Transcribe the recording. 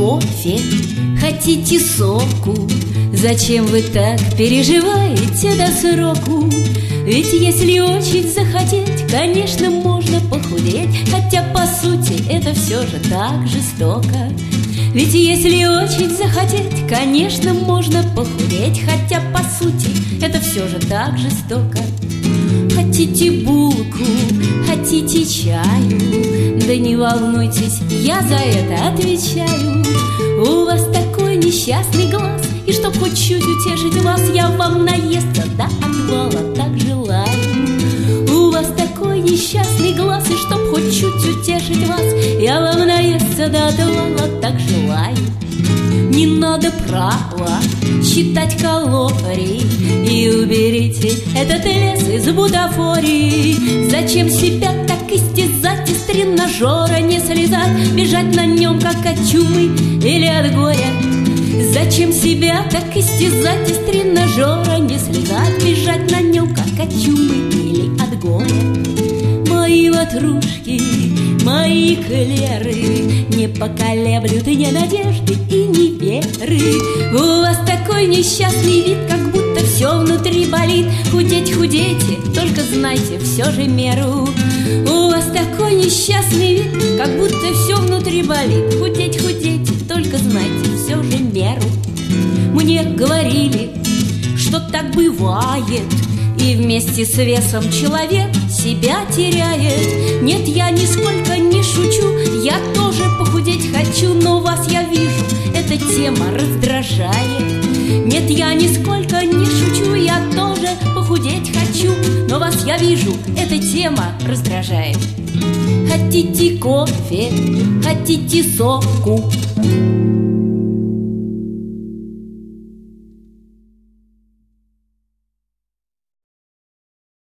кофе, хотите соку? Зачем вы так переживаете до сроку? Ведь если очень захотеть, конечно, можно похудеть, хотя по сути это все же так жестоко. Ведь если очень захотеть, конечно, можно похудеть, хотя по сути это все же так жестоко. Хотите булку, хотите чаю, да не волнуйтесь, я за это отвечаю. У вас такой несчастный глаз, и чтоб хоть чуть утешить вас, я вам наесться до отвала так желаю. У вас такой несчастный глаз, и чтоб хоть чуть утешить вас, я вам наесться до отвала так желаю. Не надо право считать калории, и уберите этот лес из бутафории. Зачем себя так истязать, из тренажера не слезать, бежать на нем, как от чумы или от горя? Зачем себя так истязать, из тренажера не слезать, бежать на нем, как от чумы или от горя? Мои ватрушки, мои клеры не поколеблют ни надежды и ни веры. У вас такой несчастный вид, как будто все внутри болит. Худеть худейте, только знайте все же меру. У вас такой несчастный вид, как будто все внутри болит. Худеть худейте, только знайте все же меру. Мне говорили, что так бывает, и вместе с весом человек себя теряет. Нет, я нисколько не шучу, я тоже похудеть хочу, но вас я вижу, эта тема раздражает. Нет, я нисколько не шучу, я тоже похудеть хочу, но вас я вижу, эта тема раздражает. Хотите кофе, хотите соку?